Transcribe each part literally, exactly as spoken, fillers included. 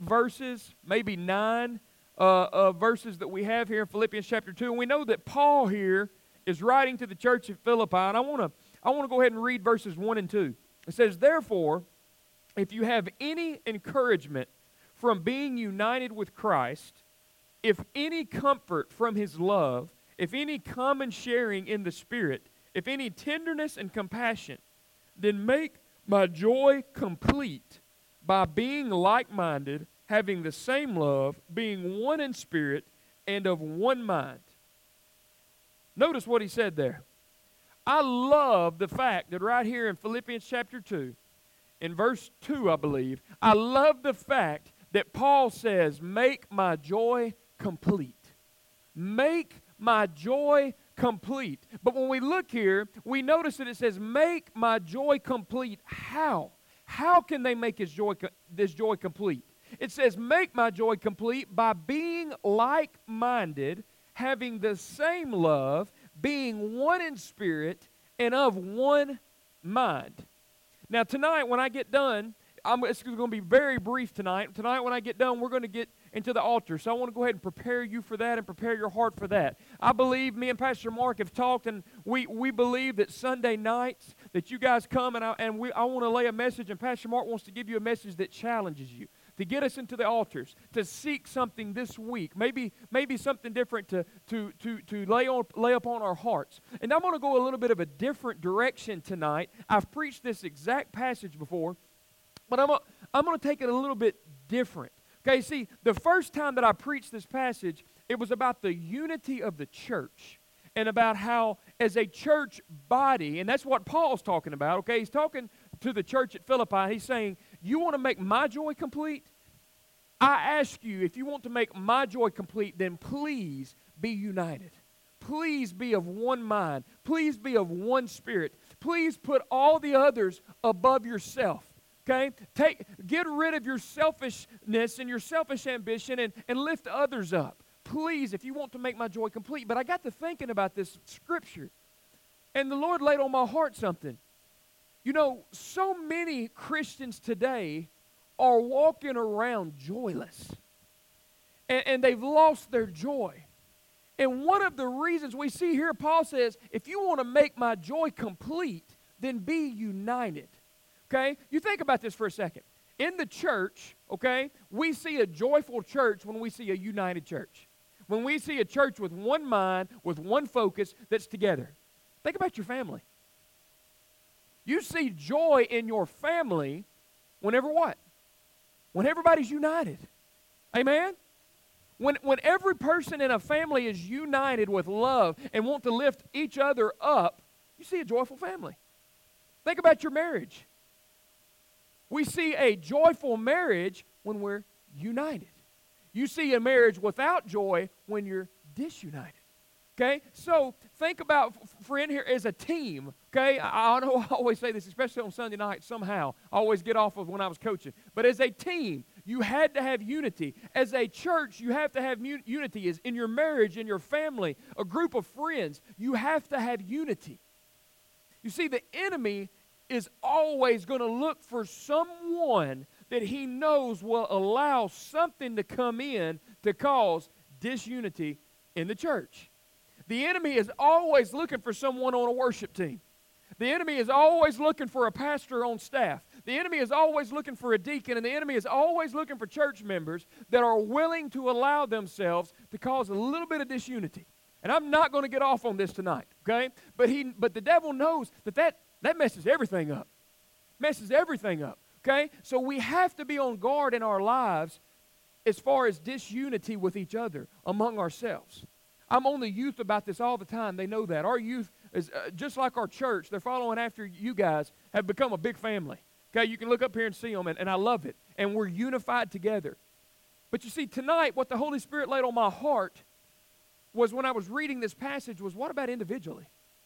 verses, maybe nine uh, uh, verses that we have here in Philippians chapter two. And we know that Paul here is writing to the church at Philippi. And I want to I want to go ahead and read verses one and two. It says, "Therefore, if you have any encouragement from being united with Christ, if any comfort from his love, if any common sharing in the Spirit, if any tenderness and compassion, then make my joy complete by being like-minded, having the same love, being one in spirit, and of one mind." Notice what he said there. I love the fact that right here in Philippians chapter two, in verse two, I believe, I love the fact that Paul says, make my joy complete. Make my joy complete. But when we look here, we notice that it says, make my joy complete. How? How can they make his joy, this joy complete? It says, make my joy complete by being like-minded, having the same love, being one in spirit, and of one mind. Now tonight when I get done, I'm, it's going to be very brief tonight. Tonight when I get done, we're going to get into the altar. So I want to go ahead and prepare you for that and prepare your heart for that. I believe me and Pastor Mark have talked, and we, we believe that Sunday nights that you guys come, and I, and we, I want to lay a message, and Pastor Mark wants to give you a message that challenges you, to get us into the altars, to seek something this week, maybe maybe something different to, to, to, to lay, on, lay upon our hearts. And I'm going to go a little bit of a different direction tonight. I've preached this exact passage before, but I'm, I'm going to take it a little bit different. Okay, see, the first time that I preached this passage, it was about the unity of the church and about how as a church body, and that's what Paul's talking about, okay? He's talking to the church at Philippi. He's saying, you want to make my joy complete? I ask you, if you want to make my joy complete, then please be united. Please be of one mind. Please be of one spirit. Please put all the others above yourself. Okay? Take, get rid of your selfishness and your selfish ambition and, and lift others up. Please, if you want to make my joy complete. But I got to thinking about this scripture, and the Lord laid on my heart something. You know, so many Christians today are walking around joyless, and, and they've lost their joy. And one of the reasons we see here, Paul says, if you want to make my joy complete, then be united. Okay? You think about this for a second. In the church, okay, we see a joyful church when we see a united church. When we see a church with one mind, with one focus that's together. Think about your family. You see joy in your family whenever what? When everybody's united. Amen? When, when every person in a family is united with love and want to lift each other up, you see a joyful family. Think about your marriage. We see a joyful marriage when we're united. You see a marriage without joy when you're disunited. Okay? So think about, friend, here as a team. Okay? I, I know I always say this, especially on Sunday night, somehow. I always get off of when I was coaching. But as a team, you had to have unity. As a church, you have to have mu- unity. As in your marriage, in your family, a group of friends, you have to have unity. You see, the enemy is always going to look for someone that he knows will allow something to come in to cause disunity in the church. The enemy is always looking for someone on a worship team. The enemy is always looking for a pastor on staff. The enemy is always looking for a deacon, and the enemy is always looking for church members that are willing to allow themselves to cause a little bit of disunity. And I'm not going to get off on this tonight, okay? But he, but the devil knows that that That messes everything up. Messes everything up, okay? So we have to be on guard in our lives as far as disunity with each other, among ourselves. I'm on the youth about this all the time. They know that. Our youth is uh, just like our church. They're following after you guys, have become a big family. Okay, you can look up here and see them, and, and I love it. And we're unified together. But you see, tonight, what the Holy Spirit laid on my heart was when I was reading this passage was, what about individually?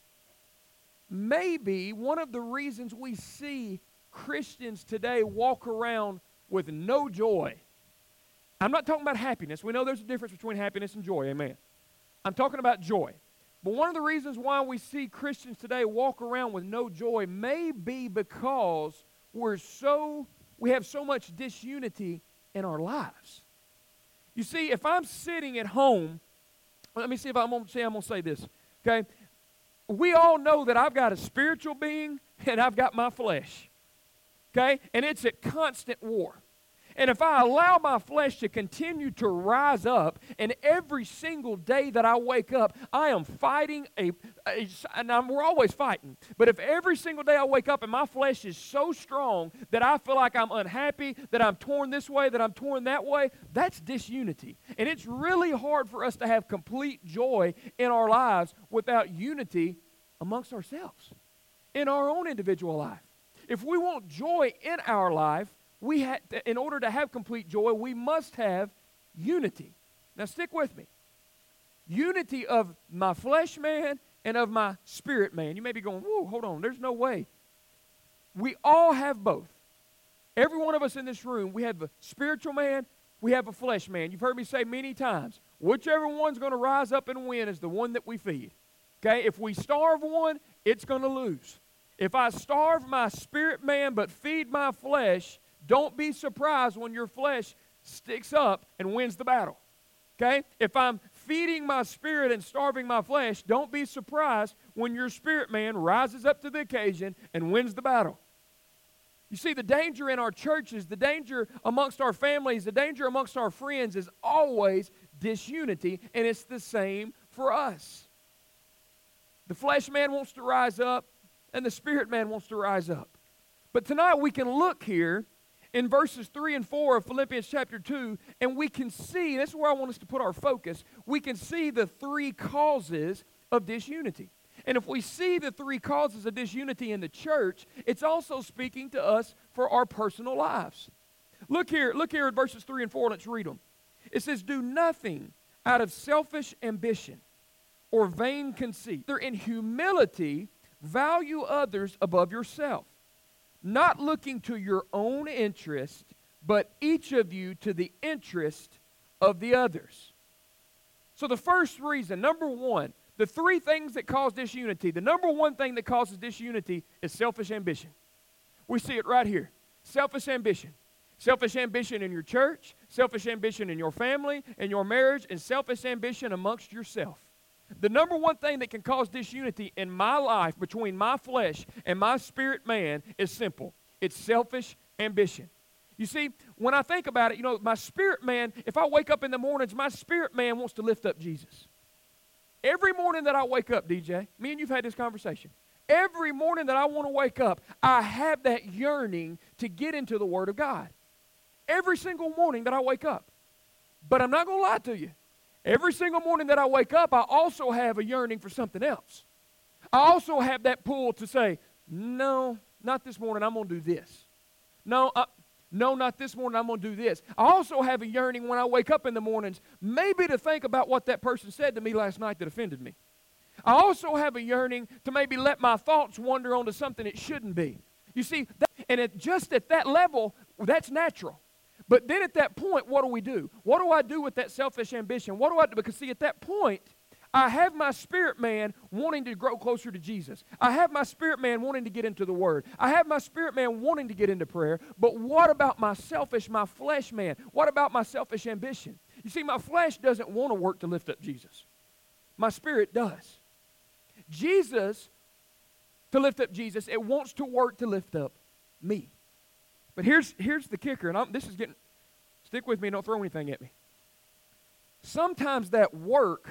Maybe one of the reasons we see Christians today walk around with no joy. I'm not talking about happiness. We know there's a difference between happiness and joy, amen. I'm talking about joy. But one of the reasons why we see Christians today walk around with no joy may be because we're so, we have so much disunity in our lives. You see, if I'm sitting at home, let me see if I'm going to say I'm going to say this, okay? We all know that I've got a spiritual being and I've got my flesh, okay? And it's at constant war. And if I allow my flesh to continue to rise up, and every single day that I wake up, I am fighting a, a and I'm, we're always fighting, but if every single day I wake up and my flesh is so strong that I feel like I'm unhappy, that I'm torn this way, that I'm torn that way, that's disunity. And it's really hard for us to have complete joy in our lives without unity amongst ourselves, in our own individual life. If we want joy in our life, We ha- in order to have complete joy, we must have unity. Now stick with me. Unity of my flesh man and of my spirit man. You may be going, whoa, hold on, there's no way. We all have both. Every one of us in this room, we have a spiritual man, we have a flesh man. You've heard me say many times, whichever one's going to rise up and win is the one that we feed. Okay, if we starve one, it's going to lose. If I starve my spirit man but feed my flesh, don't be surprised when your flesh sticks up and wins the battle, okay? If I'm feeding my spirit and starving my flesh, don't be surprised when your spirit man rises up to the occasion and wins the battle. You see, the danger in our churches, the danger amongst our families, the danger amongst our friends is always disunity, and it's the same for us. The flesh man wants to rise up, and the spirit man wants to rise up. But tonight we can look here in verses three and four of Philippians chapter two, and we can see, this is where I want us to put our focus, we can see the three causes of disunity. And if we see the three causes of disunity in the church, it's also speaking to us for our personal lives. Look here, look here at verses three and four, let's read them. It says, do nothing out of selfish ambition or vain conceit. In humility, value others above yourself, not looking to your own interest, but each of you to the interest of the others. So the first reason, number one, the three things that cause disunity, the number one thing that causes disunity is selfish ambition. We see it right here. Selfish ambition. Selfish ambition in your church, selfish ambition in your family, in your marriage, and selfish ambition amongst yourself. The number one thing that can cause disunity in my life between my flesh and my spirit man is simple. It's selfish ambition. You see, when I think about it, you know, my spirit man, if I wake up in the mornings, my spirit man wants to lift up Jesus. Every morning that I wake up, D J, me and you've had this conversation. Every morning that I want to wake up, I have that yearning to get into the Word of God. Every single morning that I wake up. But I'm not going to lie to you. Every single morning that I wake up, I also have a yearning for something else. I also have that pull to say, no, not this morning, I'm going to do this. No, uh, no, not this morning, I'm going to do this. I also have a yearning when I wake up in the mornings, maybe to think about what that person said to me last night that offended me. I also have a yearning to maybe let my thoughts wander onto something it shouldn't be. You see, that, and it, just at that level, that's natural. But then at that point, what do we do? What do I do with that selfish ambition? What do I do? Because see, at that point, I have my spirit man wanting to grow closer to Jesus. I have my spirit man wanting to get into the Word. I have my spirit man wanting to get into prayer. But what about my selfish, my flesh man? What about my selfish ambition? You see, my flesh doesn't want to work to lift up Jesus. My spirit does. Jesus, to lift up Jesus, it wants to work to lift up me. But here's, here's the kicker, and I'm, this is getting, stick with me, don't throw anything at me. Sometimes that work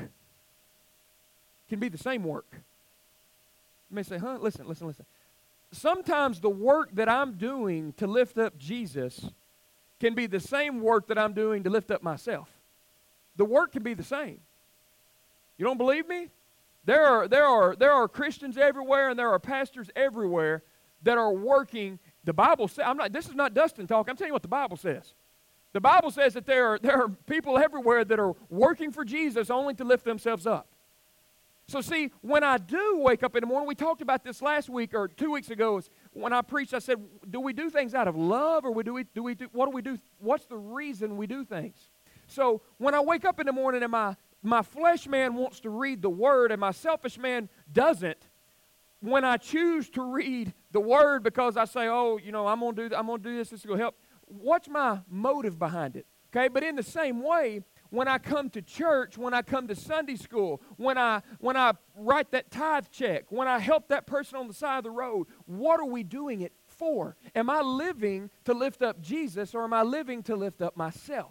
can be the same work. You may say, huh, listen, listen, listen. Sometimes the work that I'm doing to lift up Jesus can be the same work that I'm doing to lift up myself. The work can be the same. You don't believe me? There are, there are, there are Christians everywhere and there are pastors everywhere that are working. The Bible says, I'm not, this is not Dustin talk, I'm telling you what the Bible says. The Bible says that there are, there are people everywhere that are working for Jesus only to lift themselves up. So see, when I do wake up in the morning, we talked about this last week or two weeks ago, when I preached, I said, do we do things out of love or do we, do we do, what do we do, what's the reason we do things? So when I wake up in the morning and my, my flesh man wants to read the Word and my selfish man doesn't, when I choose to read the Word because I say, oh, you know, I'm going to do I'm going to do this, this is going to help. what's my motive behind it? Okay, but in the same way, when I come to church, when I come to Sunday school, when I when I write that tithe check, when I help that person on the side of the road, what are we doing it for? Am I living to lift up Jesus, or am I living to lift up myself?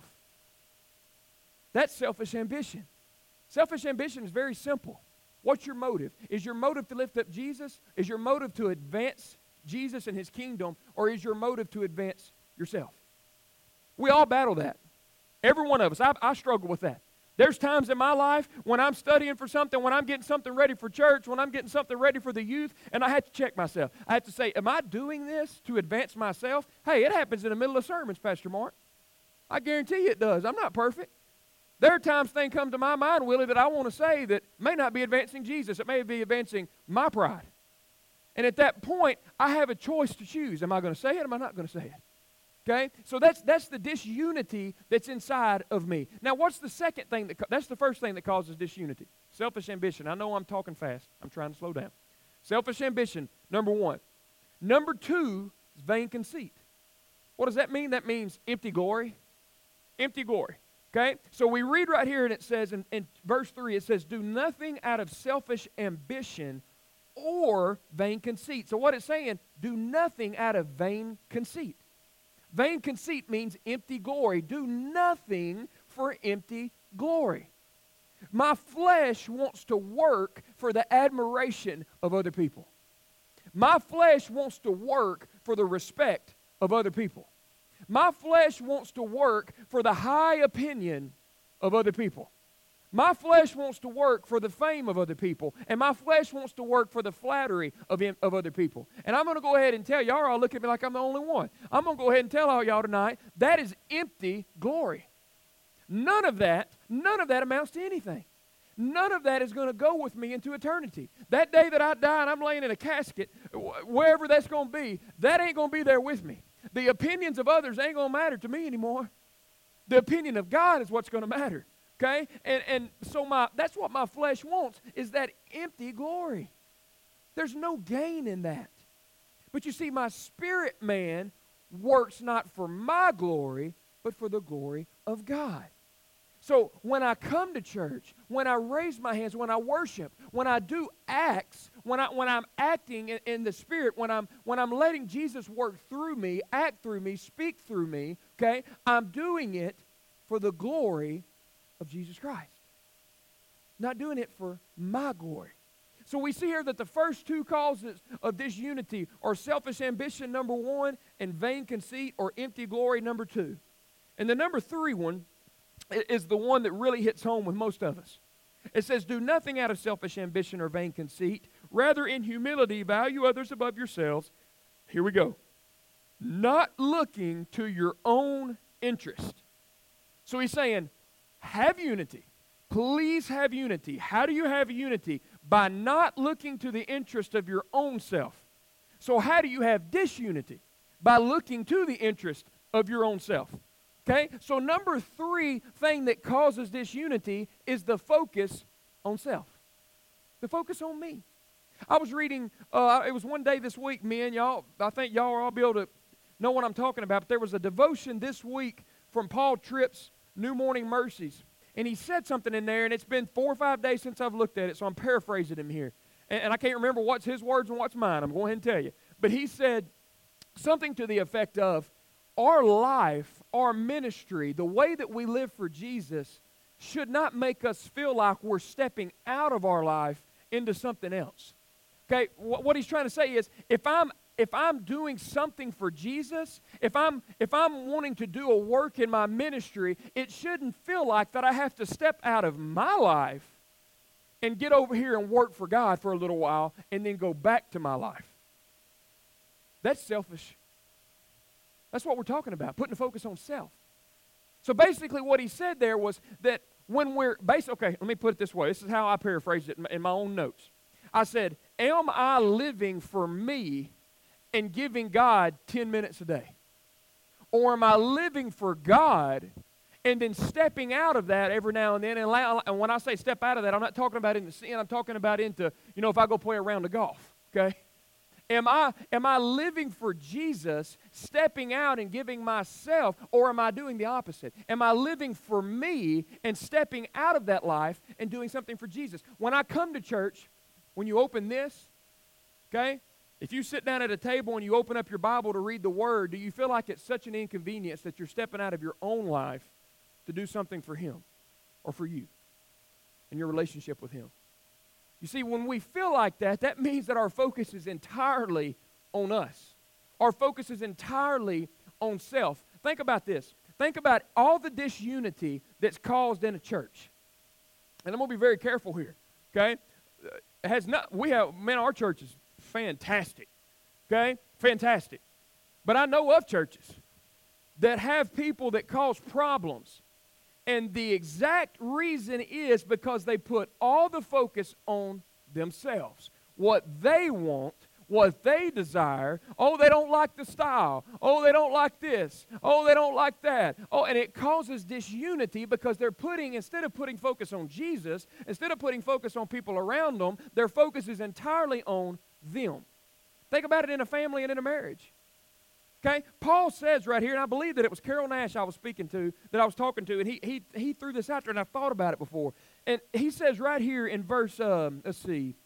That's selfish ambition. Selfish ambition is very simple. What's your motive? Is your motive to lift up Jesus? Is your motive to advance Jesus and his kingdom? Or is your motive to advance yourself? We all battle that. Every one of us. I, I struggle with that. There's times in my life when I'm studying for something, when I'm getting something ready for church, when I'm getting something ready for the youth, and I have to check myself. I have to say, am I doing this to advance myself? Hey, it happens in the middle of sermons, Pastor Mark. I guarantee you it does. I'm not perfect. There are times things come to my mind, Willie, that I want to say that may not be advancing Jesus. It may be advancing my pride. And at that point, I have a choice to choose. Am I going to say it or am I not going to say it? Okay? So that's that's the disunity that's inside of me. Now, what's the second thing? that That's the first thing that causes disunity. Selfish ambition. I know I'm talking fast. I'm trying to slow down. Selfish ambition, number one. Number two is vain conceit. What does that mean? That means empty glory. Empty glory. Okay, so we read right here, and it says in, in verse three, it says, do nothing out of selfish ambition or vain conceit. So what it's saying, do nothing out of vain conceit. Vain conceit means empty glory. Do nothing for empty glory. My flesh wants to work for the admiration of other people. My flesh wants to work for the respect of other people. My flesh wants to work for the high opinion of other people. My flesh wants to work for the fame of other people. And my flesh wants to work for the flattery of, of other people. And I'm going to go ahead and tell you, y'all are all looking at me like I'm the only one. I'm going to go ahead and tell all y'all tonight, that is empty glory. None of that, none of that amounts to anything. None of that is going to go with me into eternity. That day that I die and I'm laying in a casket, wherever that's going to be, that ain't going to be there with me. The opinions of others ain't going to matter to me anymore. The opinion of God is what's going to matter. Okay? And and so my that's what my flesh wants, is that empty glory. There's no gain in that. But you see, my spirit man works not for my glory, but for the glory of God. So when I come to church, when I raise my hands, when I worship, when I do acts, when I when I'm acting in, in the Spirit, when I'm when I'm letting Jesus work through me, act through me, speak through me, okay, I'm doing it for the glory of Jesus Christ. Not doing it for my glory. So we see here that the first two causes of disunity are selfish ambition, number one, and vain conceit or empty glory, number two. And the number three one is the one that really hits home with most of us. It says, do nothing out of selfish ambition or vain conceit. Rather, in humility, value others above yourselves. Here we go. Not looking to your own interest. So he's saying, have unity. Please have unity. How do you have unity? By not looking to the interest of your own self. So how do you have disunity? By looking to the interest of your own self. Okay, so number three thing that causes disunity is the focus on self. The focus on me. I was reading, uh, it was one day this week, men, y'all, I think y'all will all be able to know what I'm talking about, but there was a devotion this week from Paul Tripp's New Morning Mercies, and he said something in there, and it's been four or five days since I've looked at it, so I'm paraphrasing him here, and, and I can't remember what's his words and what's mine. I'm going ahead and tell you, but he said something to the effect of, our life, our ministry, the way that we live for Jesus should not make us feel like we're stepping out of our life into something else. Okay, wh- what he's trying to say is, if I'm if I'm doing something for Jesus, if I'm if I'm wanting to do a work in my ministry, it shouldn't feel like that I have to step out of my life and get over here and work for God for a little while and then go back to my life. That's selfish. That's what we're talking about, putting the focus on self. So basically what he said there was that when we're, basic, okay, let me put it this way. This is how I paraphrased it in my, in my own notes. I said, am I living for me and giving God ten minutes a day? Or am I living for God and then stepping out of that every now and then? And, allow, and when I say step out of that, I'm not talking about in the sin. I'm talking about into, you know, if I go play a round of golf, okay? Am I, am I living for Jesus, stepping out and giving myself, or am I doing the opposite? Am I living for me and stepping out of that life and doing something for Jesus? When I come to church, when you open this, okay, if you sit down at a table and you open up your Bible to read the Word, do you feel like it's such an inconvenience that you're stepping out of your own life to do something for Him or for you and your relationship with Him? You see, when we feel like that, that means that our focus is entirely on us. Our focus is entirely on self. Think about this. Think about all the disunity that's caused in a church. And I'm going to be very careful here, okay? It has not, we have, man, our church is fantastic, okay? Fantastic. But I know of churches that have people that cause problems. And the exact reason is because they put all the focus on themselves. What they want, what they desire. Oh, they don't like the style. Oh, they don't like this. Oh, they don't like that. Oh, and it causes disunity because they're putting, instead of putting focus on Jesus, instead of putting focus on people around them, their focus is entirely on them. Think about it in a family and in a marriage. Okay, Paul says right here, and I believe that it was Carol Nash I was speaking to, that I was talking to, and he he he threw this out there, and I've thought about it before. And he says right here in verse, um, let's see,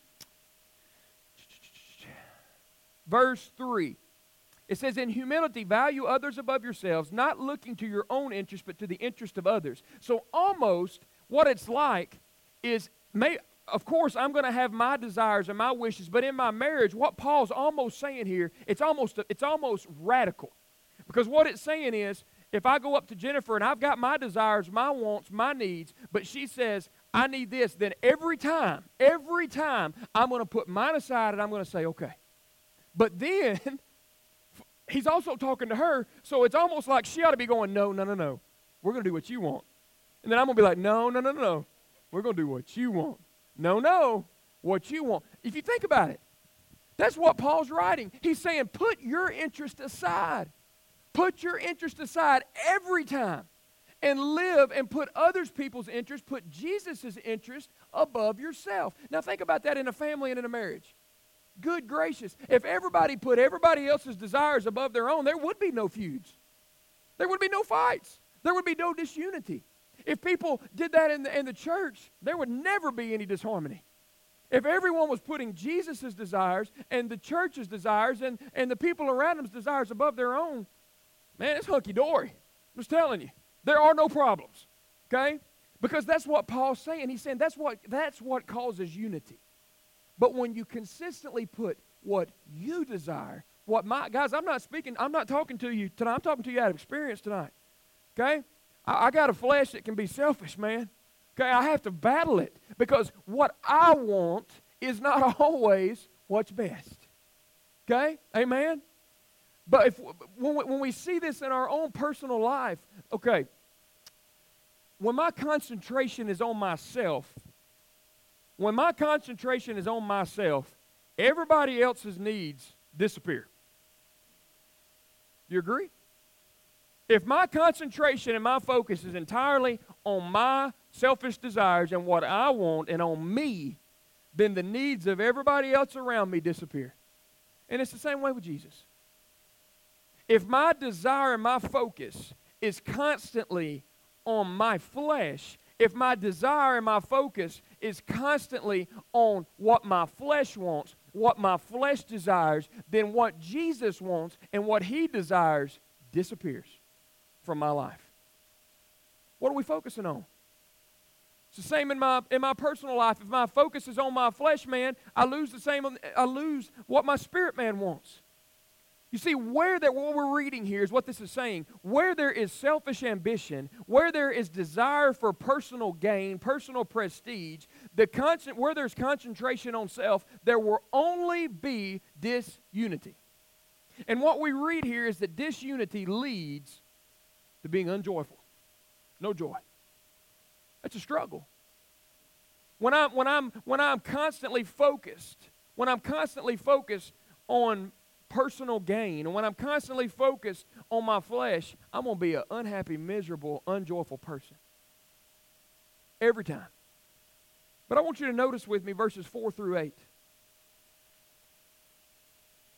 verse three, it says, "In humility, value others above yourselves, not looking to your own interest, but to the interest of others." So almost what it's like is, may, of course, I'm going to have my desires and my wishes, but in my marriage, what Paul's almost saying here, it's almost it's almost radical. Because what it's saying is, if I go up to Jennifer and I've got my desires, my wants, my needs, but she says, I need this, then every time, every time, I'm going to put mine aside and I'm going to say, okay. But then, he's also talking to her, so it's almost like she ought to be going, no, no, no, no. We're going to do what you want. And then I'm going to be like, no, no, no, no, no. We're going to do what you want. No, no, what you want. If you think about it, that's what Paul's writing. He's saying, put your interest aside. Put your interest aside every time and live and put others people's interest, put Jesus' interest above yourself. Now think about that in a family and in a marriage. Good gracious. If everybody put everybody else's desires above their own, there would be no feuds. There would be no fights. There would be no disunity. If people did that in the, in the church, there would never be any disharmony. If everyone was putting Jesus' desires and the church's desires and, and the people around them's desires above their own, man, it's hunky-dory. I'm just telling you. There are no problems, okay? Because that's what Paul's saying. He's saying that's what, that's what causes unity. But when you consistently put what you desire, what my, guys, I'm not speaking, I'm not talking to you tonight. I'm talking to you out of experience tonight, okay? I got a flesh that can be selfish, man. Okay, I have to battle it because what I want is not always what's best. Okay, amen? But if when we, when we see this in our own personal life, okay, when my concentration is on myself, when my concentration is on myself, everybody else's needs disappear. Do you agree? If my concentration and my focus is entirely on my selfish desires and what I want and on me, then the needs of everybody else around me disappear. And it's the same way with Jesus. If my desire and my focus is constantly on my flesh, if my desire and my focus is constantly on what my flesh wants, what my flesh desires, then what Jesus wants and what He desires disappears from my life. What are we focusing on? It's the same in my in my personal life. If my focus is on my flesh man, I lose the same. I lose what my spirit man wants. You see, where that what we're reading here is what this is saying. Where there is selfish ambition, where there is desire for personal gain, personal prestige, the constant where there's concentration on self, there will only be disunity. And what we read here is that disunity leads to being unjoyful. No joy. That's a struggle. When I'm when I'm when I'm constantly focused, when I'm constantly focused on personal gain, and when I'm constantly focused on my flesh, I'm going to be an unhappy, miserable, unjoyful person. Every time. But I want you to notice with me verses four through eight.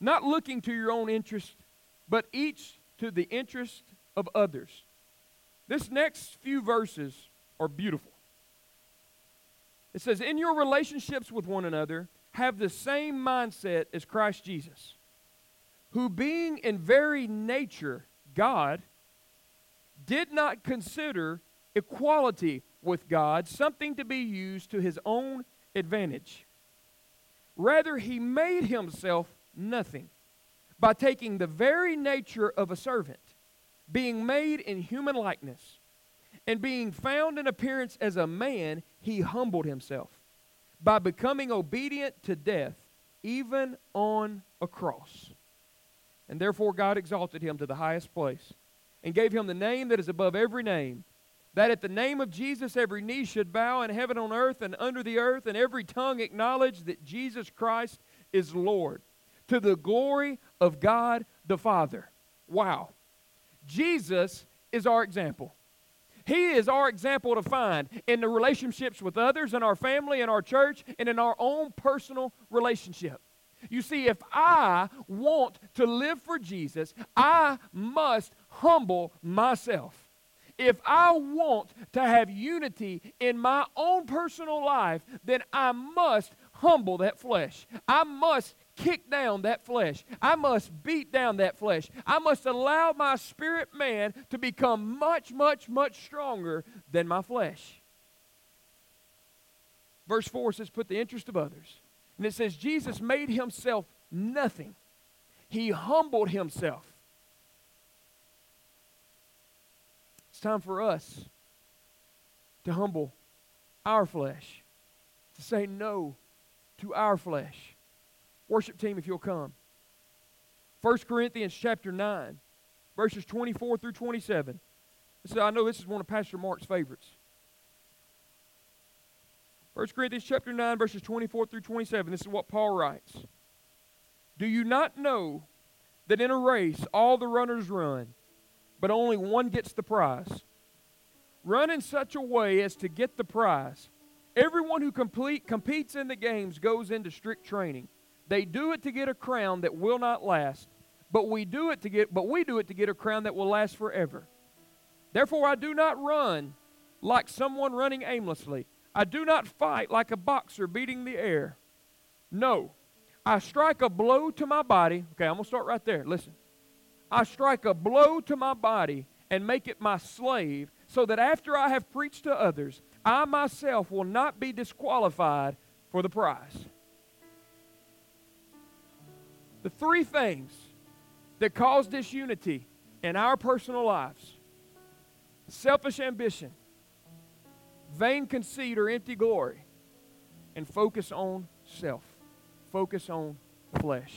not looking to your own interest, but each to the interest of others. This next few verses are beautiful. It says, in your relationships with one another, have the same mindset as Christ Jesus, who being in very nature God, did not consider equality with God something to be used to his own advantage. Rather, he made himself nothing by taking the very nature of a servant, being made in human likeness, and being found in appearance as a man, he humbled himself by becoming obedient to death, even on a cross. And therefore God exalted him to the highest place and gave him the name that is above every name, that at the name of Jesus every knee should bow in heaven, on earth, and under the earth, and every tongue acknowledge that Jesus Christ is Lord, to the glory of God the Father. Wow. Jesus is our example. He is our example to find in the relationships with others, in our family, in our church, and in our own personal relationship. You see, if I want to live for Jesus, I must humble myself. If I want to have unity in my own personal life, then I must humble that flesh. I must kick down that flesh. I must beat down that flesh. I must allow my spirit man to become much, much, much stronger than my flesh. Verse four says, put the interest of others. And it says, Jesus made himself nothing. He humbled himself. It's time for us to humble our flesh, to say no to our flesh. Worship team, if you'll come. First Corinthians chapter nine, verses twenty-four through twenty-seven. So I know this is one of Pastor Mark's favorites. First Corinthians chapter nine, verses twenty-four through twenty-seven. This is what Paul writes. Do you not know that in a race all the runners run, but only one gets the prize? Run in such a way as to get the prize. Everyone who complete, competes in the games goes into strict training. They do it to get a crown that will not last, but we do it to get but we do it to get a crown that will last forever. Therefore I do not run like someone running aimlessly. I do not fight like a boxer beating the air. No, I strike a blow to my body. Okay, I'm going to start right there. Listen. I strike a blow to my body and make it my slave, so that after I have preached to others, I myself will not be disqualified for the prize. The three things that cause disunity in our personal lives: selfish ambition, vain conceit or empty glory, and focus on self, focus on flesh.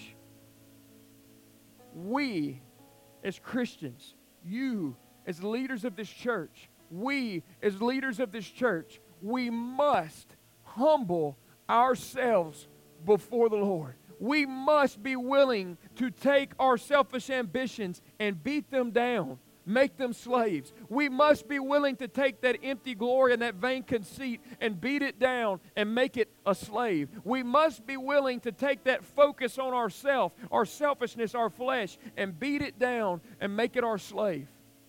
We as Christians, you as leaders of this church, we as leaders of this church, we must humble ourselves before the Lord. We must be willing to take our selfish ambitions and beat them down, make them slaves. We must be willing to take that empty glory and that vain conceit and beat it down and make it a slave. We must be willing to take that focus on ourself, our selfishness, our flesh, and beat it down and make it our slave,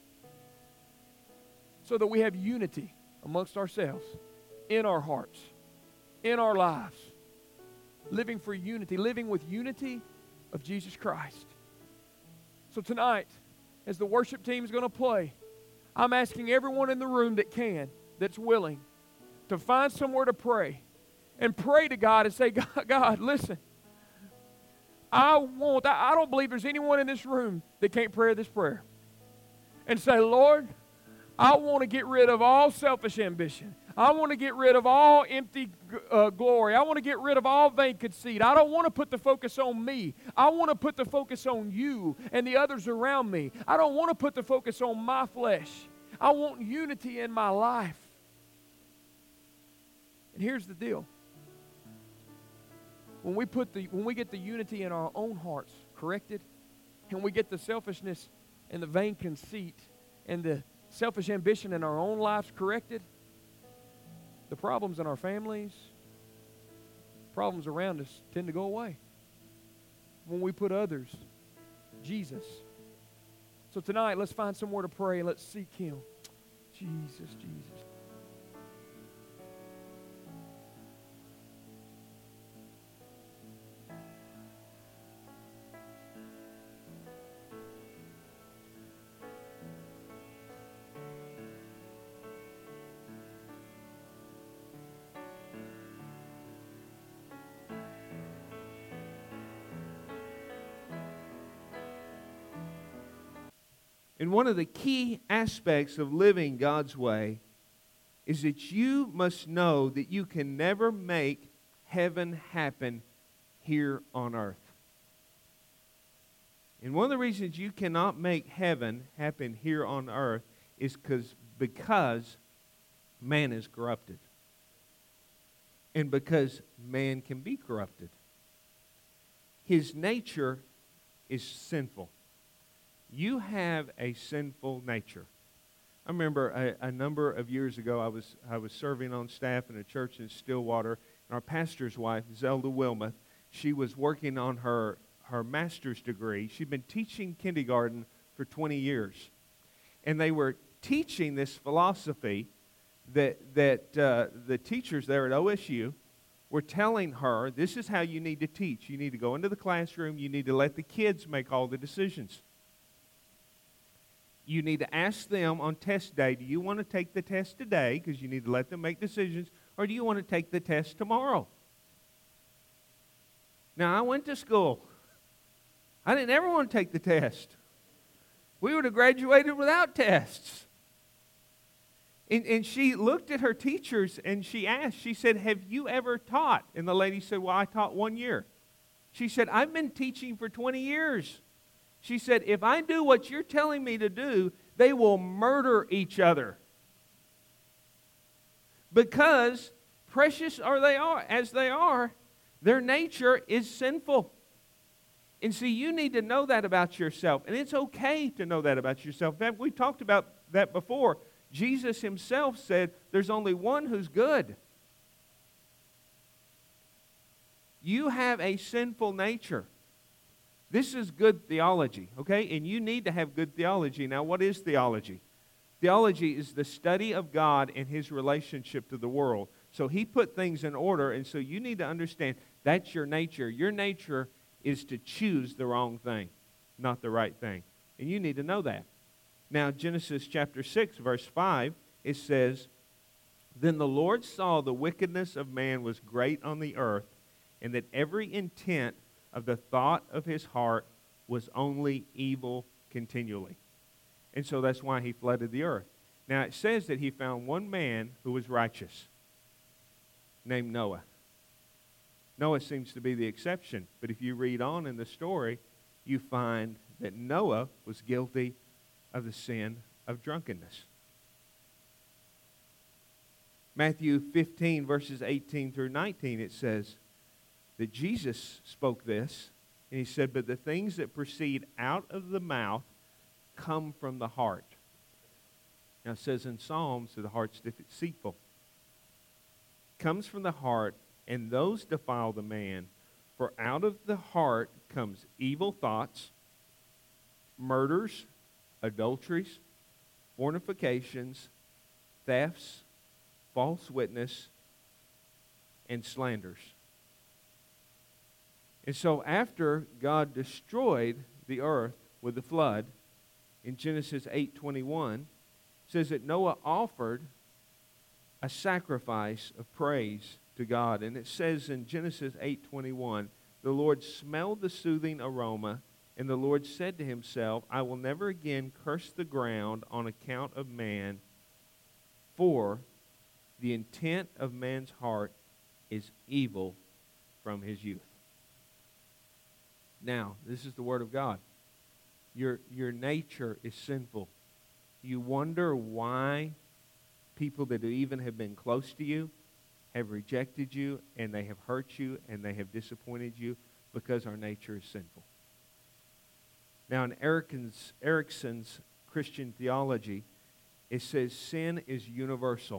so that we have unity amongst ourselves, in our hearts, in our lives. Living for unity, living with unity of Jesus Christ. So tonight, as the worship team is going to play, I'm asking everyone in the room that can, that's willing, to find somewhere to pray and pray to God and say, God, God listen, I want, I, I don't believe there's anyone in this room that can't pray this prayer. And say, Lord, I want to get rid of all selfish ambition. I want to get rid of all empty uh, glory. I want to get rid of all vain conceit. I don't want to put the focus on me. I want to put the focus on you and the others around me. I don't want to put the focus on my flesh. I want unity in my life. And here's the deal. When we put the when we get the unity in our own hearts corrected, and we get the selfishness and the vain conceit and the selfish ambition in our own lives corrected, the problems in our families, problems around us tend to go away. when we put others, Jesus. So tonight, let's find somewhere to pray. Let's seek Him. Jesus, Jesus. And one of the key aspects of living God's way is that you must know that you can never make heaven happen here on earth. And one of the reasons you cannot make heaven happen here on earth is because because man is corrupted. And because man can be corrupted. His nature is sinful. You have a sinful nature. I remember a, a number of years ago, I was I was serving on staff in a church in Stillwater, and our pastor's wife, Zelda Wilmoth, she was working on her, her master's degree. She'd been teaching kindergarten for twenty years. And they were teaching this philosophy that, that uh, the teachers there at O S U were telling her, this is how you need to teach. You need to go into the classroom. You need to let the kids make all the decisions. You need to ask them on test day, do you want to take the test today, because you need to let them make decisions, or do you want to take the test tomorrow? Now, I went to school. I didn't ever want to take the test. We would have graduated without tests. And, and she looked at her teachers and she asked, she said, have you ever taught? And the lady said, well, I taught one year. She said, I've been teaching for twenty years. She said, if I do what you're telling me to do, they will murder each other. Because precious are they are, as they are, their nature is sinful. And see, you need to know that about yourself. And it's okay to know that about yourself. In fact, we talked about that before. Jesus himself said, there's only one who's good. You have a sinful nature. This is good theology, okay? And you need to have good theology. Now, what is theology? Theology is the study of God and His relationship to the world. So He put things in order, and so you need to understand that's your nature. Your nature is to choose the wrong thing, not the right thing. And you need to know that. Now, Genesis chapter six, verse five, it says, then the Lord saw the wickedness of man was great on the earth, and that every intent of the thought of his heart was only evil continually. And so that's why he flooded the earth. Now it says that he found one man who was righteous, named Noah. Noah seems to be the exception, but if you read on in the story, you find that Noah was guilty of the sin of drunkenness. Matthew fifteen, verses eighteen through nineteen, it says that Jesus spoke this, and he said, but the things that proceed out of the mouth come from the heart. Now it says in Psalms that the heart's deceitful. Comes from the heart, and those defile the man. For out of the heart comes evil thoughts, murders, adulteries, fornications, thefts, false witness, and slanders. And so after God destroyed the earth with the flood, in Genesis eight twenty-one, it says that Noah offered a sacrifice of praise to God. And it says in Genesis eight twenty-one, the Lord smelled the soothing aroma, and the Lord said to himself, I will never again curse the ground on account of man, for the intent of man's heart is evil from his youth. Now, this is the Word of God. Your, your nature is sinful. You wonder why people that even have been close to you have rejected you, and they have hurt you, and they have disappointed you, because our nature is sinful. Now, in Erickson's, Erickson's Christian theology, it says sin is universal.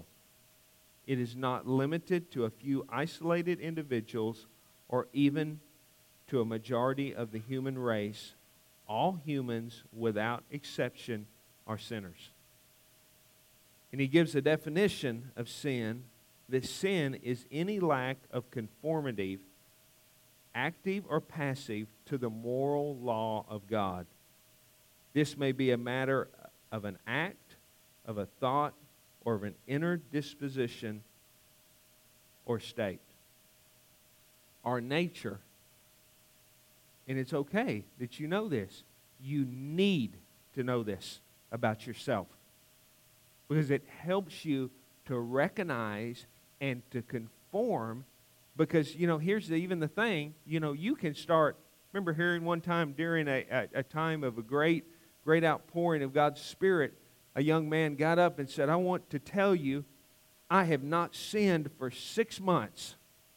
It is not limited to a few isolated individuals or even to a majority of the human race, all humans without exception are sinners. And he gives a definition of sin, that sin is any lack of conformity, active or passive, to the moral law of God. This may be a matter of an act, of a thought, or of an inner disposition or state. Our nature, and it's okay that you know this, you need to know this about yourself, because it helps you to recognize and to conform. Because, you know, here's the, even the thing, you know, you can start, remember hearing one time during a, a, a time of a great, great outpouring of God's Spirit, a young man got up and said, I want to tell you, I have not sinned for six months.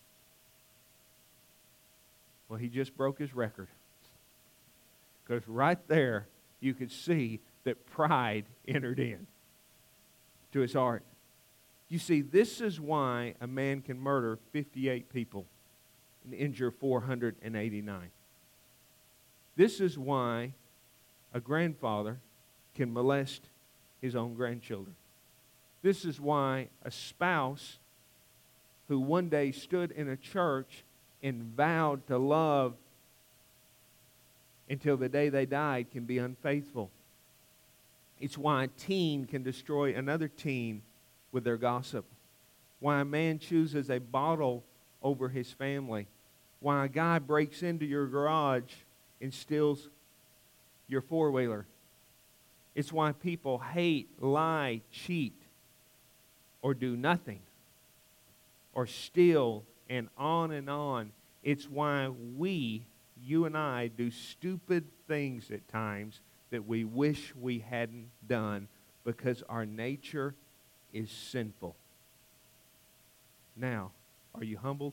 Well, he just broke his record. Because right there, you could see that pride entered in to his heart. You see, this is why a man can murder fifty-eight people and injure four hundred eighty-nine. This is why a grandfather can molest his own grandchildren. This is why a spouse who one day stood in a church and vowed to love until the day they died can be unfaithful. It's why a teen can destroy another teen with their gossip. Why a man chooses a bottle over his family. Why a guy breaks into your garage and steals your four-wheeler. It's why people hate, lie, cheat, or do nothing, or steal, and on and on. It's why we, you and I, do stupid things at times that we wish we hadn't done, because our nature is sinful. Now, are you humbled?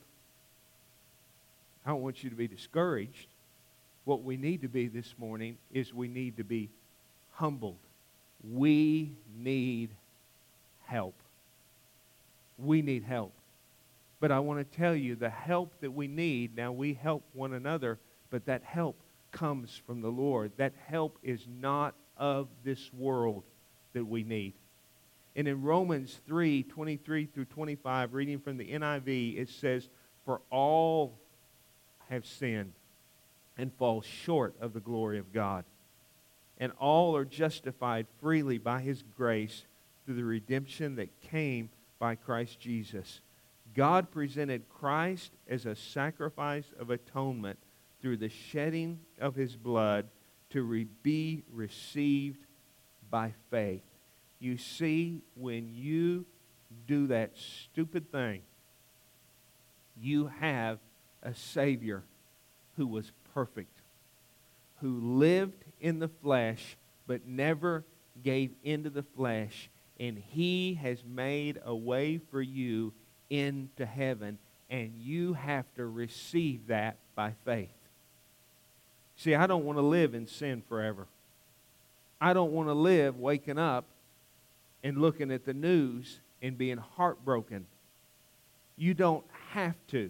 I don't want you to be discouraged. What we need to be this morning is we need to be humbled. We need help. We need help. But I want to tell you, the help that we need, now we help one another, but that help comes from the Lord. That help is not of this world that we need. And in Romans three, twenty-three through twenty-five, reading from the N I V, it says, for all have sinned and fall short of the glory of God. And all are justified freely by His grace through the redemption that came by Christ Jesus. God presented Christ as a sacrifice of atonement through the shedding of His blood to re- be received by faith. You see, when you do that stupid thing, you have a Savior who was perfect, who lived in the flesh but never gave into the flesh, and He has made a way for you into heaven, and you have to receive that by faith. See, I don't want to live in sin forever. I don't want to live waking up and looking at the news and being heartbroken. You don't have to.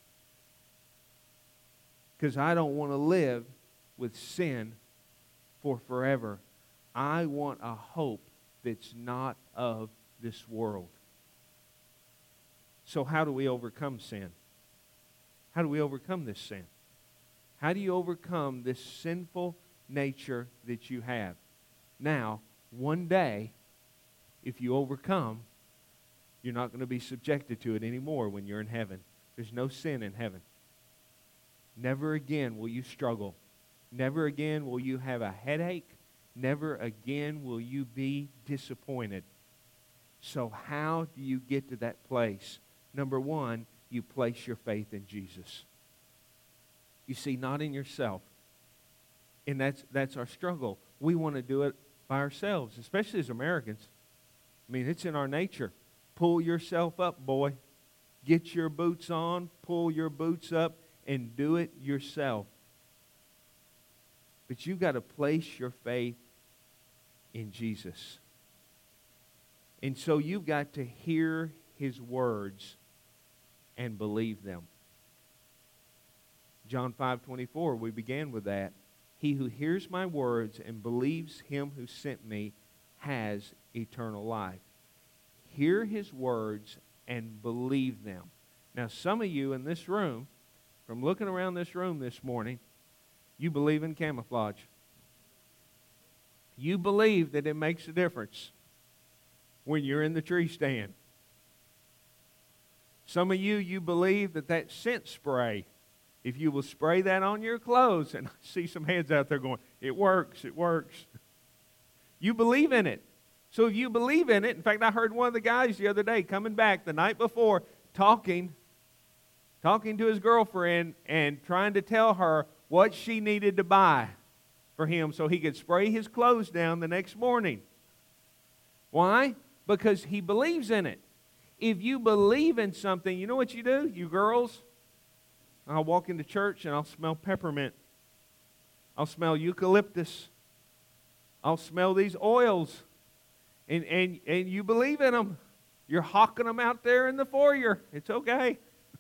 Because I don't want to live with sin for forever. I want a hope that's not of this world. So how do we overcome sin? How do we overcome this sin? How do you overcome this sinful nature that you have? Now, one day, if you overcome, you're not going to be subjected to it anymore when you're in heaven. There's no sin in heaven. Never again will you struggle. Never again will you have a headache. Never again will you be disappointed. So how do you get to that place? Number one, you place your faith in Jesus. You see, not in yourself. And that's that's our struggle. We want to do it by ourselves, especially as Americans. I mean, it's in our nature. Pull yourself up, boy. Get your boots on, pull your boots up, and do it yourself. But you've got to place your faith in Jesus. And so you've got to hear His words and believe them. John five twenty-four, we began with that. He who hears my words and believes him who sent me has eternal life. Hear his words and believe them. Now, some of you in this room, from looking around this room this morning, you believe in camouflage. You believe that it makes a difference when you're in the tree stand. Some of you, you believe that that scent spray, if you will spray that on your clothes, and I see some hands out there going, it works, it works. You believe in it. So if you believe in it, in fact, I heard one of the guys the other day coming back the night before talking, talking to his girlfriend and trying to tell her what she needed to buy for him so he could spray his clothes down the next morning. Why? Because he believes in it. If you believe in something, you know what you do, you girls? I'll walk into church and I'll smell peppermint. I'll smell eucalyptus. I'll smell these oils. And, and, and you believe in them. You're hawking them out there in the foyer. It's okay.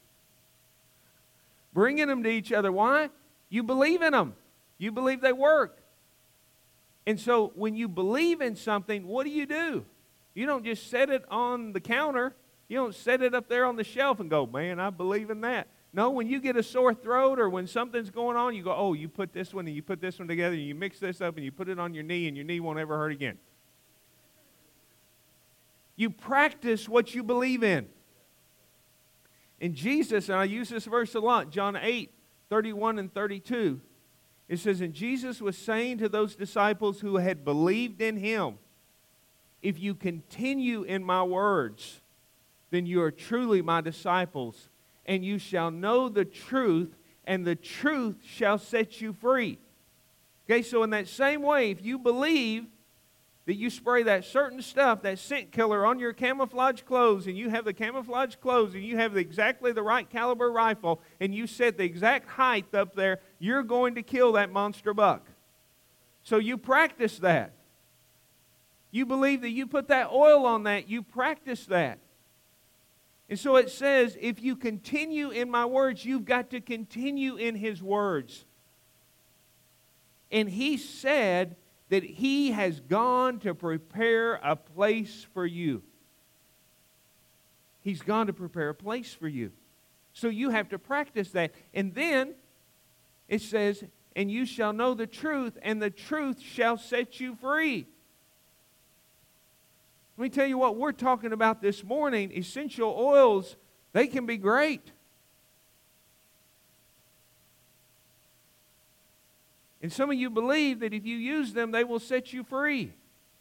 Bringing them to each other. Why? You believe in them. You believe they work. And so when you believe in something, what do you do? You don't just set it on the counter. You don't set it up there on the shelf and go, man, I believe in that. No, when you get a sore throat or when something's going on, you go, oh, you put this one and you put this one together and you mix this up and you put it on your knee and your knee won't ever hurt again. You practice what you believe in. And Jesus, and I use this verse a lot, John eight, thirty-one and thirty-two, it says, and Jesus was saying to those disciples who had believed in him, if you continue in my words, then you are truly my disciples, and you shall know the truth, and the truth shall set you free. Okay, so in that same way, if you believe that you spray that certain stuff, that scent killer on your camouflage clothes, and you have the camouflage clothes, and you have the, exactly the right caliber rifle, and you set the exact height up there, you're going to kill that monster buck. So you practice that. You believe that you put that oil on that, you practice that. And so it says, if you continue in my words, you've got to continue in his words. And he said that he has gone to prepare a place for you. He's gone to prepare a place for you. So you have to practice that. And then it says, and you shall know the truth, and the truth shall set you free. Let me tell you what we're talking about this morning. Essential oils, they can be great. And some of you believe that if you use them, they will set you free.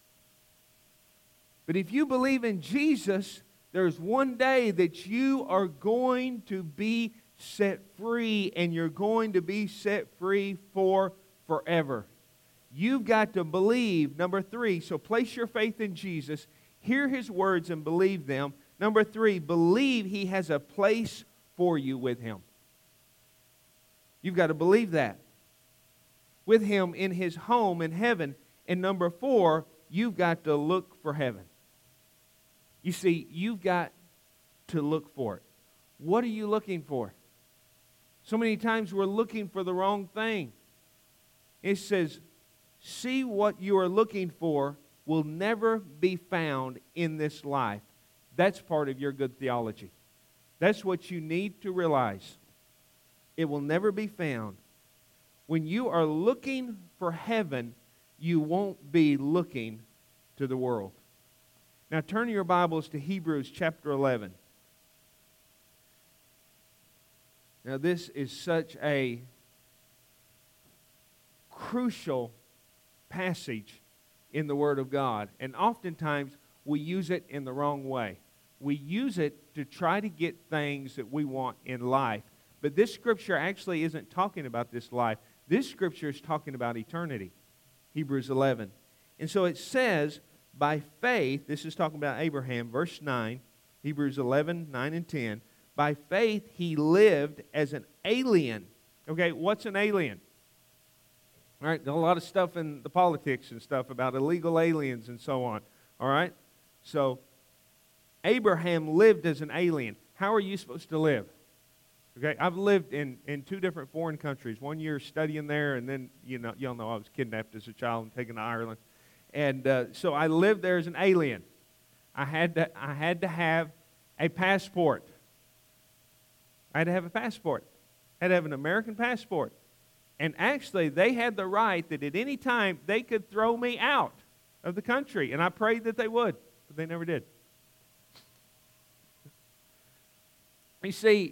But if you believe in Jesus, there's one day that you are going to be set free, and you're going to be set free for forever. You've got to believe, number three, so place your faith in Jesus, hear his words and believe them. Number three, believe he has a place for you with him. You've got to believe that. With him in his home in heaven. And number four, you've got to look for heaven. You see, you've got to look for it. What are you looking for? So many times we're looking for the wrong thing. It says, see what you are looking for will never be found in this life. That's part of your good theology. That's what you need to realize. It will never be found. When you are looking for heaven, you won't be looking to the world. Now turn your Bibles to Hebrews chapter eleven. Now this is such a crucial passage in the Word of God. And oftentimes we use it in the wrong way. We use it to try to get things that we want in life. But this scripture actually isn't talking about this life. This scripture is talking about eternity. Hebrews eleven. And so it says, by faith, this is talking about Abraham, verse nine, Hebrews eleven, nine and ten. By faith he lived as an alien. Okay, what's an alien? All right, there's a lot of stuff in the politics and stuff about illegal aliens and so on. All right? So, Abraham lived as an alien. How are you supposed to live? Okay, I've lived in, in two different foreign countries. One year studying there, and then, you know, y'all know I was kidnapped as a child and taken to Ireland. And uh, so I lived there as an alien. I had to, I had to have a passport. I had to have a passport. I had to have an American passport. And actually, they had the right that at any time they could throw me out of the country. And I prayed that they would, but they never did. You see,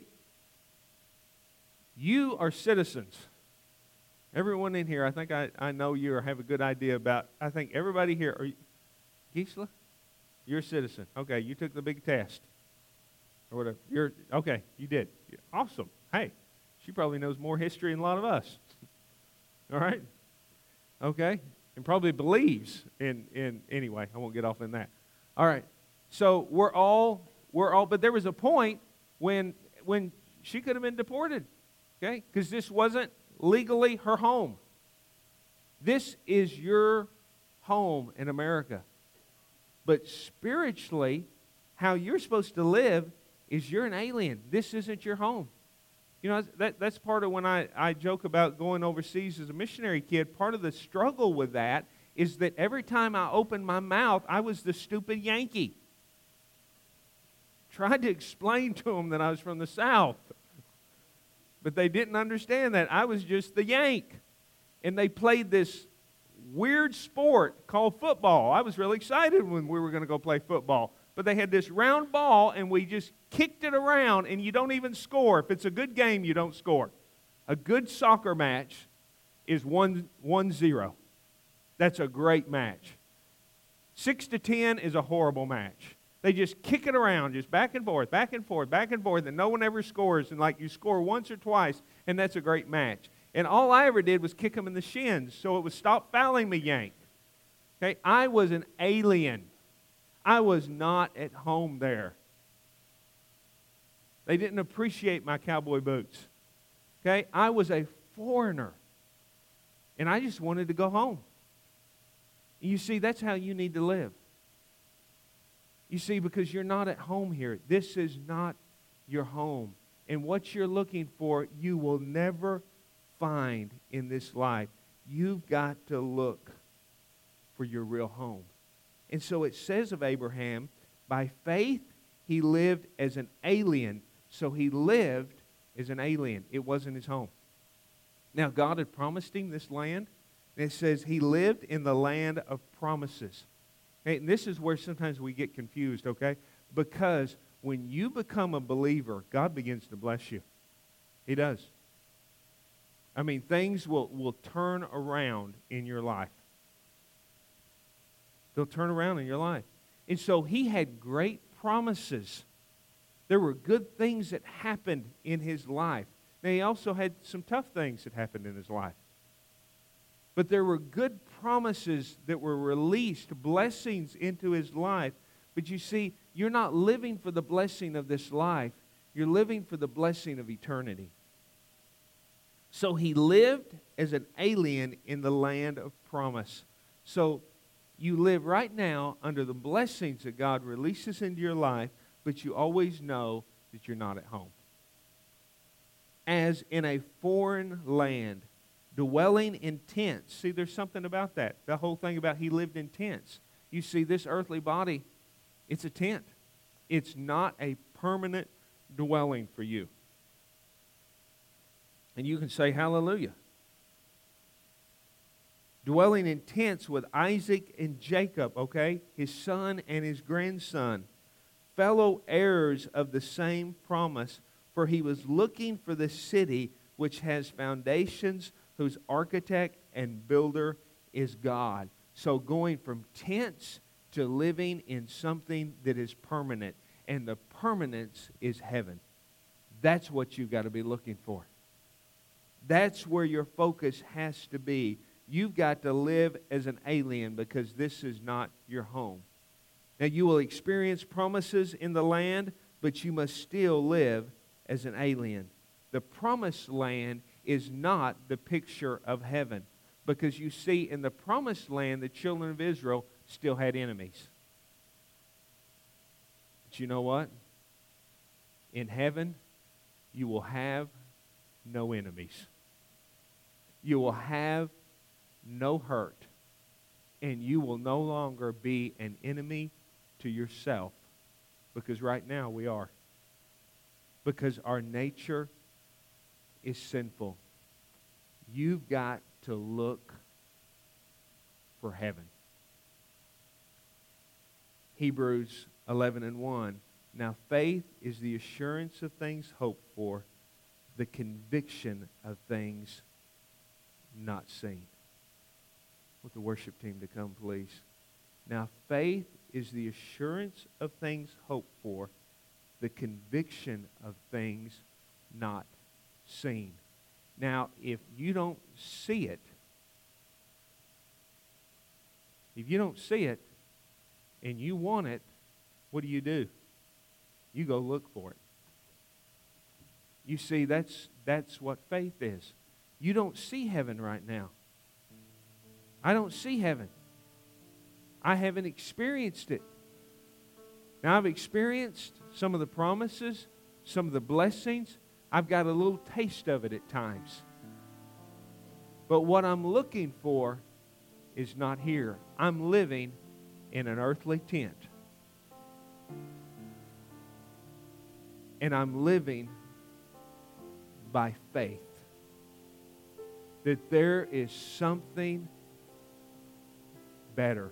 you are citizens. Everyone in here, I think I, I know you or have a good idea about, I think everybody here, are you, Gisela? You're a citizen. Okay, you took the big test. Or whatever. You're, okay, you did. Awesome. Hey, she probably knows more history than a lot of us. All right? Okay? And probably believes in, in, anyway, I won't get off in that. All right. So we're all, we're all, but there was a point when, when she could have been deported. Okay? Because this wasn't legally her home. This is your home in America. But spiritually, how you're supposed to live is you're an alien. This isn't your home. You know, that, that's part of when I, I joke about going overseas as a missionary kid. Part of the struggle with that is that every time I opened my mouth, I was the stupid Yankee. Tried to explain to them that I was from the South. But they didn't understand that. I was just the Yank. And they played this weird sport called football. I was really excited when we were going to go play football. But they had this round ball, and we just kicked it around, and you don't even score. If it's a good game, you don't score. A good soccer match is one, one zero. That's a great match. Six to ten is a horrible match. They just kick it around, just back and forth, back and forth, back and forth, and no one ever scores. And like you score once or twice, and that's a great match. And all I ever did was kick them in the shins, so it would stop fouling me, Yank. Okay, I was an alien. I was not at home there. They didn't appreciate my cowboy boots. Okay, I was a foreigner, and I just wanted to go home. You see, that's how you need to live. You see, because you're not at home here. This is not your home. And what you're looking for, you will never find in this life. You've got to look for your real home. And so it says of Abraham, by faith he lived as an alien. So he lived as an alien. It wasn't his home. Now, God had promised him this land. And it says he lived in the land of promises. Okay, and this is where sometimes we get confused, okay? Because when you become a believer, God begins to bless you. He does. I mean, things will, will turn around in your life. They'll turn around in your life. And so he had great promises. There were good things that happened in his life. Now, he also had some tough things that happened in his life. But there were good promises that were released, blessings into his life. But you see, you're not living for the blessing of this life. You're living for the blessing of eternity. So he lived as an alien in the land of promise. So you live right now under the blessings that God releases into your life, but you always know that you're not at home. As in a foreign land, dwelling in tents. See, there's something about that. The whole thing about he lived in tents. You see, this earthly body, it's a tent. It's not a permanent dwelling for you. And you can say hallelujah. Dwelling in tents with Isaac and Jacob, okay, his son and his grandson, fellow heirs of the same promise, for he was looking for the city which has foundations, whose architect and builder is God. So going from tents to living in something that is permanent, and the permanence is heaven. That's what you've got to be looking for. That's where your focus has to be. You've got to live as an alien because this is not your home. Now, you will experience promises in the land, but you must still live as an alien. The promised land is not the picture of heaven, because you see, in the promised land, the children of Israel still had enemies. But you know what? In heaven, you will have no enemies. You will have no hurt. And you will no longer be an enemy to yourself. Because right now we are. Because our nature is sinful. You've got to look for heaven. Hebrews eleven and one. Now faith is the assurance of things hoped for, the conviction of things not seen. With the worship team to come, please. Now faith is the assurance of things hoped for, the conviction of things not seen. Now, if you don't see it, if you don't see it and you want it, what do you do? You go look for it. You see, that's that's what faith is. You don't see heaven right now. I don't see heaven. I haven't experienced it. Now, I've experienced some of the promises, some of the blessings. I've got a little taste of it at times. But what I'm looking for is not here. I'm living in an earthly tent. And I'm living by faith. That there is something better.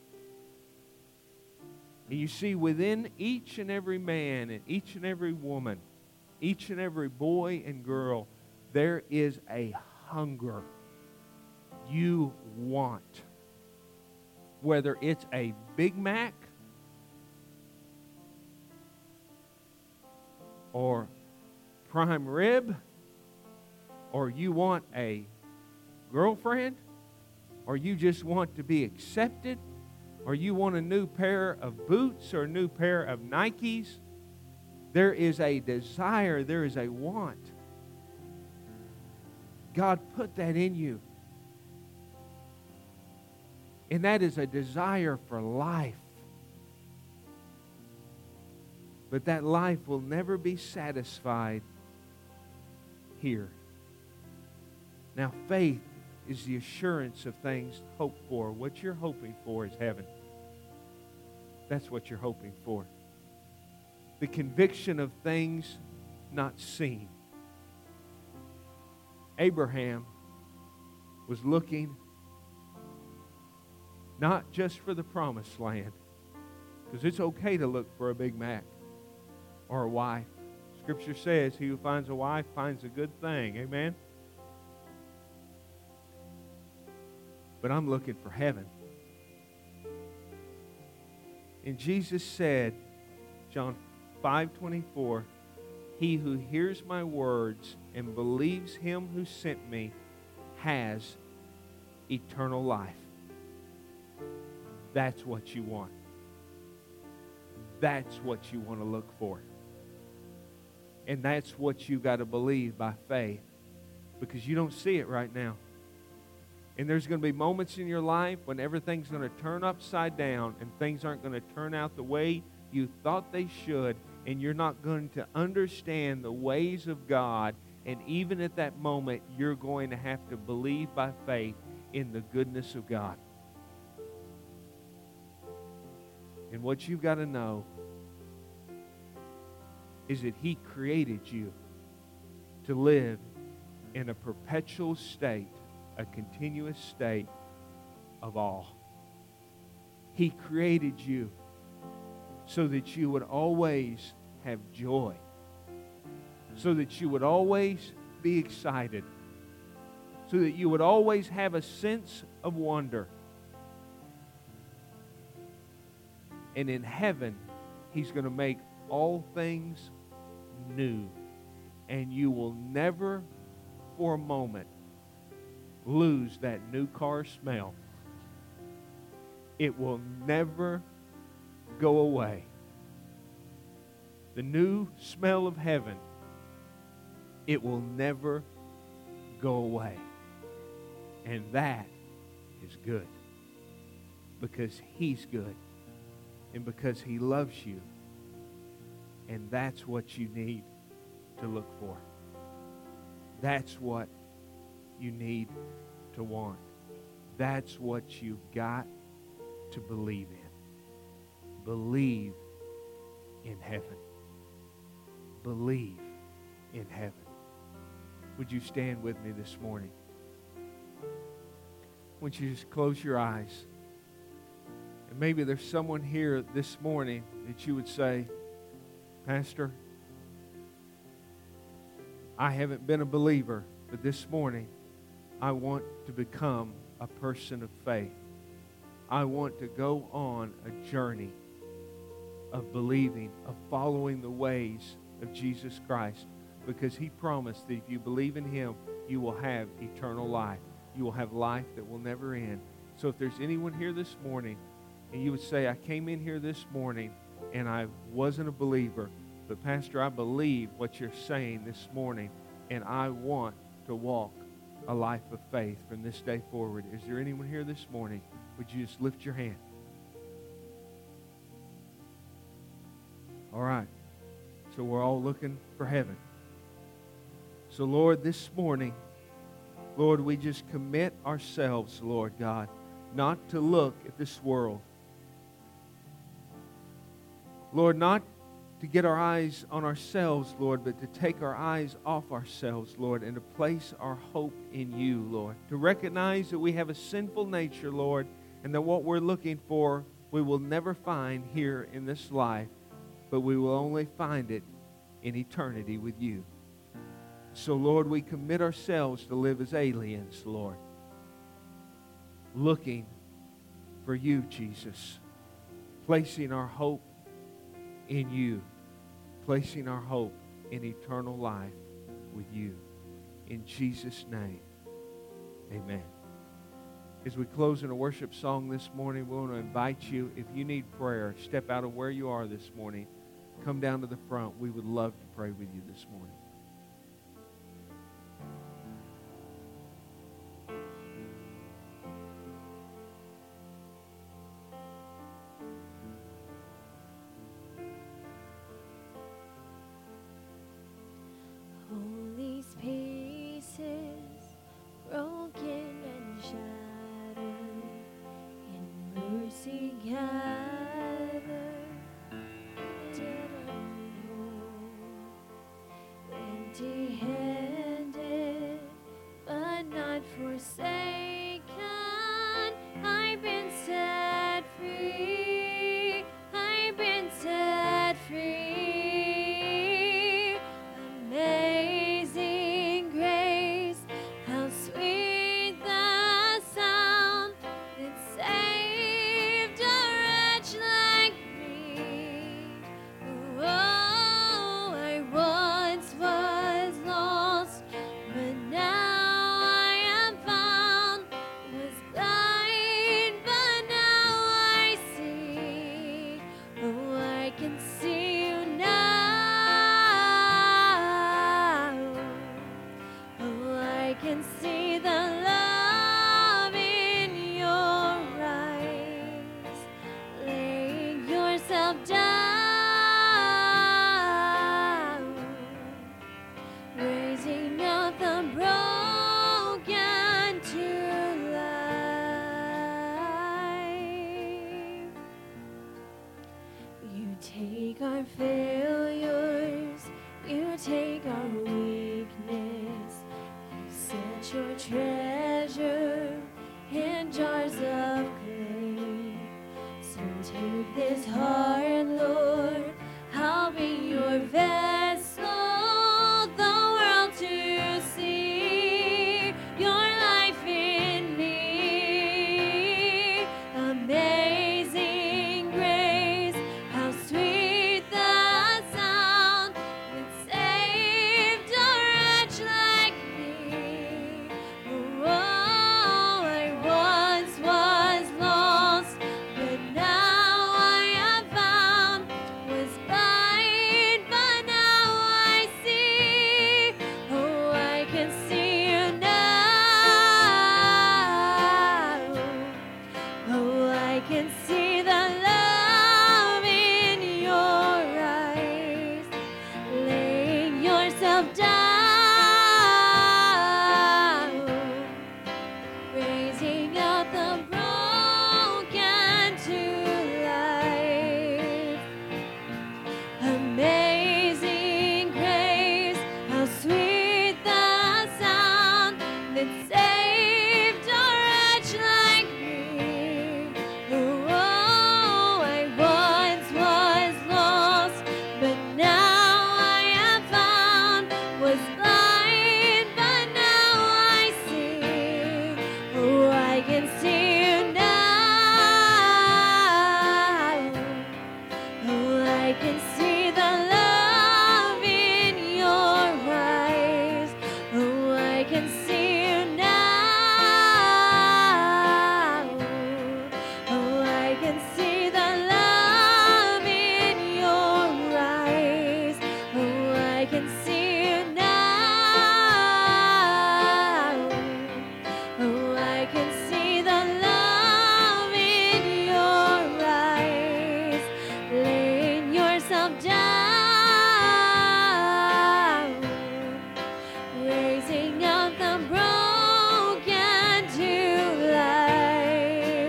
And you see, within each and every man and each and every woman, each and every boy and girl, there is a hunger you want. Whether it's a Big Mac or prime rib, or you want a girlfriend, or you just want to be accepted, or you want a new pair of boots or a new pair of Nikes, there is a desire, there is a want. God put that in you. And that is a desire for life. But that life will never be satisfied here. Now, faith is the assurance of things hoped for. What you're hoping for is heaven. That's what you're hoping for. The conviction of things not seen. Abraham was looking not just for the promised land, because it's okay to look for a Big Mac or a wife. Scripture says, he who finds a wife finds a good thing. Amen? But I'm looking for heaven. And Jesus said, John five twenty-four, he who hears my words and believes him who sent me has eternal life. That's what you want. That's what you want to look for. And that's what you got to believe by faith, because you don't see it right now. And there's going to be moments in your life when everything's going to turn upside down and things aren't going to turn out the way you thought they should, and you're not going to understand the ways of God. And even at that moment, you're going to have to believe by faith in the goodness of God. And what you've got to know is that He created you to live in a perpetual state, a continuous state of awe. He created you so that you would always have joy, so that you would always be excited, so that you would always have a sense of wonder. And in heaven, He's going to make all things new. And you will never for a moment lose that new car smell. It will never go away. The new smell of heaven, it will never go away. And that is good, because He's good and because He loves you. And that's what you need. to look for. That's what you need to want. That's what you've got to believe in. Believe in heaven. Believe in heaven. Would you stand with me this morning? Would you just close your eyes? And maybe there's someone here this morning that you would say, Pastor, I haven't been a believer, but this morning I want to become a person of faith. I want to go on a journey of believing, of following the ways of Jesus Christ, because He promised that if you believe in Him, you will have eternal life. You will have life that will never end. So if there's anyone here this morning, and you would say, I came in here this morning and I wasn't a believer, but Pastor, I believe what you're saying this morning, and I want to walk a life of faith from this day forward. Is there anyone here this morning? Would you just lift your hand? All right. So we're all looking for heaven. So Lord, this morning, Lord, we just commit ourselves, Lord God, not to look at this world. Lord, not to get our eyes on ourselves, Lord, but to take our eyes off ourselves, Lord, and to place our hope in You, Lord. To recognize that we have a sinful nature, Lord, and that what we're looking for we will never find here in this life, but we will only find it in eternity with You. So, Lord, we commit ourselves to live as aliens, Lord, looking for You, Jesus, placing our hope in You, placing our hope in eternal life with You. In Jesus' name, amen. As we close in a worship song this morning, we want to invite you, if you need prayer, step out of where you are this morning. Come down to the front. We would love to pray with you this morning. All these pieces broken and shattered, in mercy gathered, didn't know, empty-handed, but not forsaken. I've been set free. I've been set free. Amazing grace, how sweet the sound that saved a wretch like me. Oh, I once was lost, but now I am found. Was blind, but now I see. Oh, I can see You now. Oh, I can see the love in Your eyes. Laying Yourself down, raising up the broken to life. You take our failures, You take our weakness, You set Your treasure in jars of clay. So take this heart, Lord, I'll be Your vessel, the world to see Your life in me. Amazing grace, how sweet the I can see the love in your eyes. Laying yourself down, raising up the broken to life.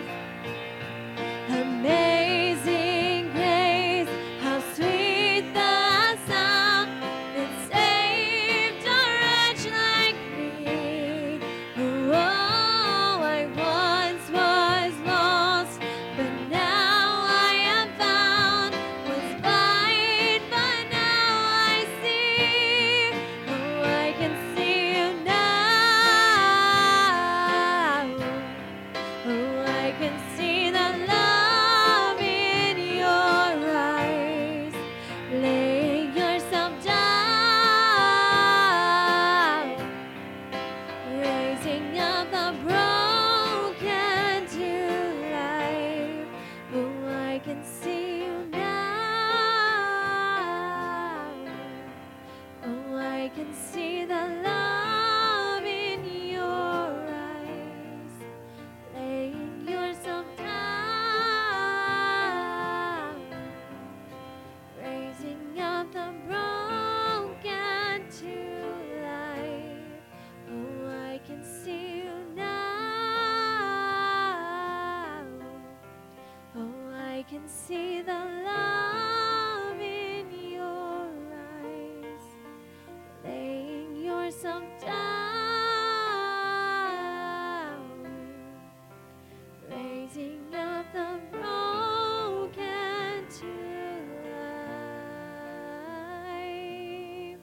Amazing grace, how sweet the sound that saved a wretch like me. Oh, I once was lost, but now I am found. Was blind, but now I see. Oh, I can see you now. Oh, I can see the love in your eyes. Laying yourself down, raising up the broken to life. Oh, I can see you now. Oh, I can see the love in your eyes. Laying yourself down, raising up the broken to life. Oh, I can see you now. Oh, I can see the love in your eyes. Laying yourself down, raising up the broken to life.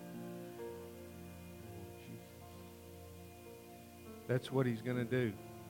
That's what He's going to do.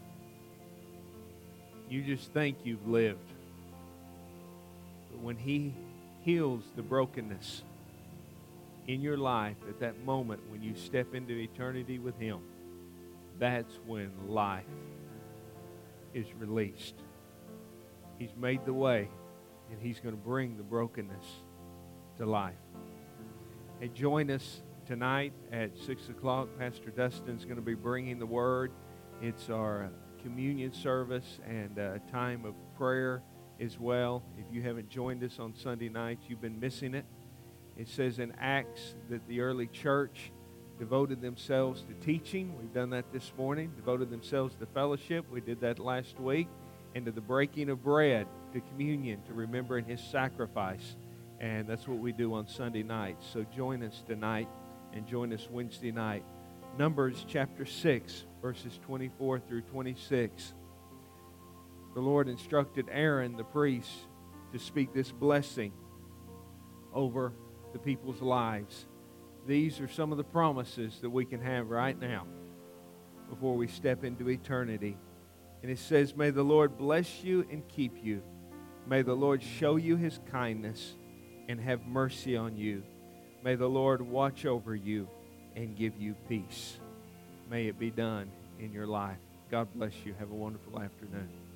You just think you've lived. But when He heals the brokenness in your life at that moment when you step into eternity with Him, that's when life is released. He's made the way, and He's going to bring the brokenness to life. Hey, join us tonight at six o'clock. Pastor Dustin's going to be bringing the Word. It's our communion service and a time of prayer as well. If you haven't joined us on Sunday nights, you've been missing it. It says in Acts that the early church devoted themselves to teaching. We've done that this morning. Devoted themselves to fellowship. We did that last week. And to the breaking of bread, to communion, to remembering His sacrifice. And that's what we do on Sunday nights. So join us tonight and join us Wednesday night. Numbers chapter six, verses twenty-four through twenty-six. The Lord instructed Aaron, the priest, to speak this blessing over the people's lives. These are some of the promises that we can have right now before we step into eternity. And it says, may the Lord bless you and keep you. May the Lord show you His kindness and have mercy on you. May the Lord watch over you and give you peace. May it be done in your life. God bless you. Have a wonderful afternoon.